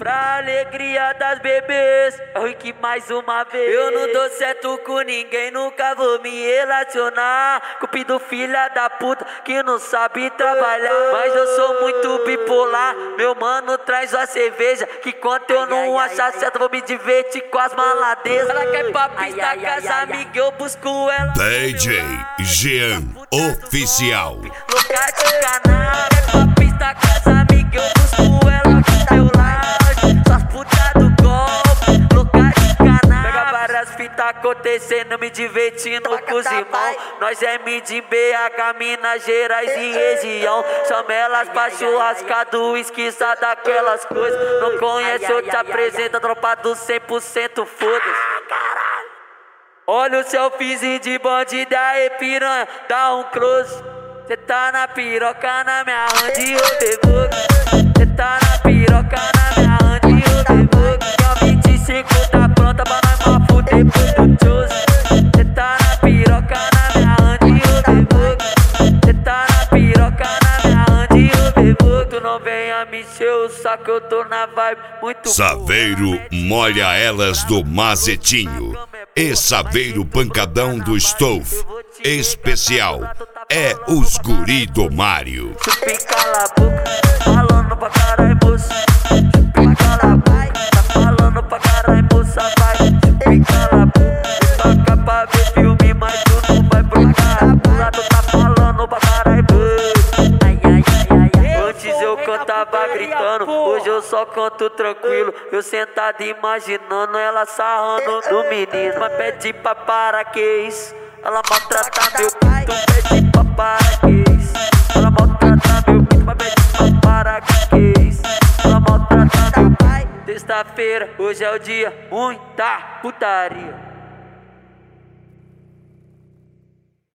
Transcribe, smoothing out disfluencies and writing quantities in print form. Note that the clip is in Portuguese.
Pra alegria das bebês, é o Rick mais uma vez. Eu não dou certo com ninguém, nunca vou me relacionar. Cupido filha da puta que não sabe trabalhar. Mas eu sou muito bipolar, meu mano traz a cerveja, que quando eu não achar certo vou me divertir com as maladezas. Ela quer pra pista com as amigas, eu busco ela. DJ Jean Oficial. Lugar de canal, quer pra pista com as amigas, eu busco ela do meu lado. Só as putas do golpe, lugar de canal. Pega várias fitas acontecendo, me divertindo com os irmãos. Nós é mid BH, Minas Gerais e região. Chama elas pra churrascado, esquiça daquelas coisas. Não conhece, eu te apresento, a tropa do 100%, foda-se. Olha o selfiezinho de bandido aí, piranha, dá um close. Cê tá na piroca, na minha hand e eu devogo. Cê tá na piroca, na minha hand e eu devogo. Que é o 25 tá pronta pra nós uma fuder pro Chose. Cê tá na piroca, na minha hand e eu devogo. Cê tá na piroca, na minha hand e eu devogo. Tu não venha me encher o saco, eu tô na vibe muito Saveiro molha elas do Mazetinho. E Saveiro pancadão do Stove. Especial é os guri do Mário. Chupi cala a boca, falando pra caralho, moça. Chupi cala a boca, tá falando pra caralho, moça. Vai, chupi cala a boca. Vem pra cá pra ver filme, mas tu não vai pro caralho. Tu tá falando pra caralho, moça. Ai, ai, ai, ai, ai. Antes eu cantava gritando, hoje eu só canto tranquilo. Eu sentado imaginando ela sarrando no menino. Mas pede pra parar, que isso? Ela maltrata meu pinto, pede pra parar, que isso? Ela maltrata meu pinto, mas pede pra parar, que isso? Ela maltrata meu pinto. Sexta-feira, hoje é o dia ruim da putaria.